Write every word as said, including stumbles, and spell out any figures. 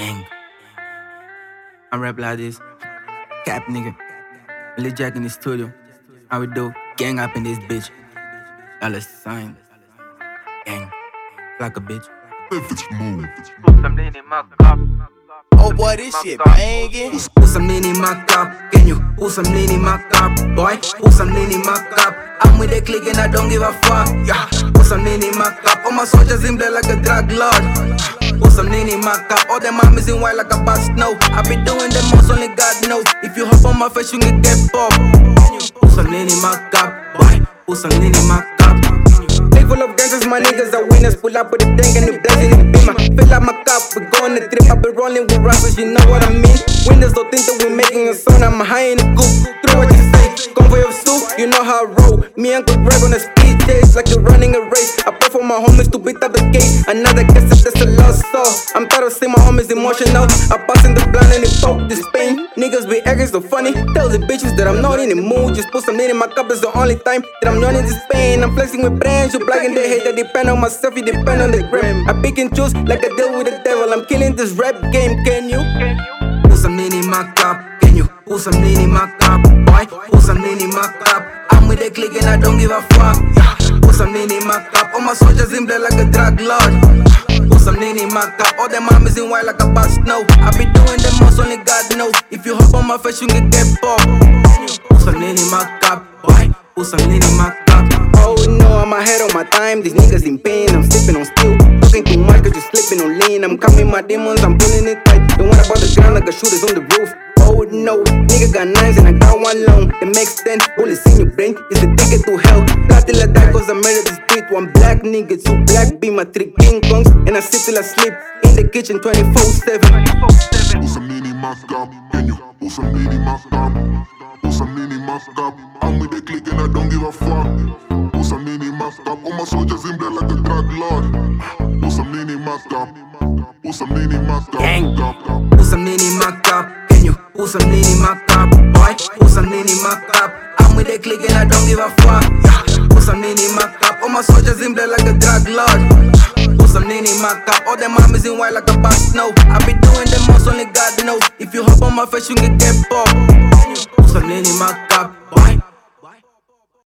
Gang. I rap like this. Cap nigga. Lil Jack in the studio. How we do? Gang up in this bitch. Dollar sign. Gang. Like a bitch. If it's move. Oh boy, this shit bangin'. Put some lean in my cup. Can you put some lean in my cup? Boy, put some lean in my cup. I'm with the clique and I don't give a fuck. Yeah, put some lean in my cup. All my soldiers in blood like a drug lord. Put some lean in my cup. All them mamas in white like a bus snow. I be doing the most, only God knows. If you hop on my face, you can get popped. Put some lean in my cup. Boy, put some lean in my cup. They full of gangsters, my niggas are winners. Pull up with the tank and the blazing in the beamer. Fill up my cup, we go on the trip. I be rolling with rappers, you know what I mean. Windows don't think that we making a song. I'm high in the coop. Through what you say, convoy of soup. You know how I roll. Me and Uncle Greg on a speed chase, like you're running a race. I pray for my homies to beat up the gate. Another case that's a lost soul. I'm tired of seeing my homies emotional. I pass in the blind and they poke this pain. Niggas be acting so funny. Tell the bitches that I'm not in the mood. Just put some lean in my cup, it's the only time that I'm not in this pain. I'm flexing with brands, you black and they hate that depend on myself, you depend on the gram. I pick and choose like I deal with the devil. I'm killing this rap game, can you? Put some lean in my cup, can you? Put some lean in my cup, boy. Put some lean in my cup. I'm with the clique and I don't give a fuck. Yeah. Put some lean in my cup. All my soldiers in blood like a drug lord. Put some lean in my cup. All them mamas in white like a bus snow. I be doing the most, only God knows. If you hop on my face, you can get popped. Put some lean in my cup, boy. Put some lean in my cup. Oh no, I'm ahead of my time. These niggas in pain, I'm slipping on steel. Talking too much, cause you slipping on lean. I'm coming my demons, I'm pulling it tight. Don't wanna about the ground like a shooter's on the roof. Oh no, nigga got nines and I got one long. The makes ten, bullets in your brain is the ticket to hell. Fly till I die cause I made it the street. One black nigga, two black be my three King Kongs. And I sit till I sleep in the kitchen twenty-four seven. Put some lean in my cup. Can you put some lean in my cup? Put some lean in my cup. I'm with the clique and I don't give a fuck. Put some lean in my cup. All my soldiers in blood like a drug lord. Put some lean in my cup. Put some lean in my cup. Gang. Cup, cup. Put some lean in my cup. Can you put some lean in my cup? Boy, put some lean in my cup. I'm with the clique and I don't give a fuck. Yeah. Put some lean in my cup. All my soldiers in blood like a drug lord. Put some lean in my cup. All them mamas in white like a bus snow. I be doing the most, only God knows. If you hop on my face, you can get popped. Put some lean in my cup, boy.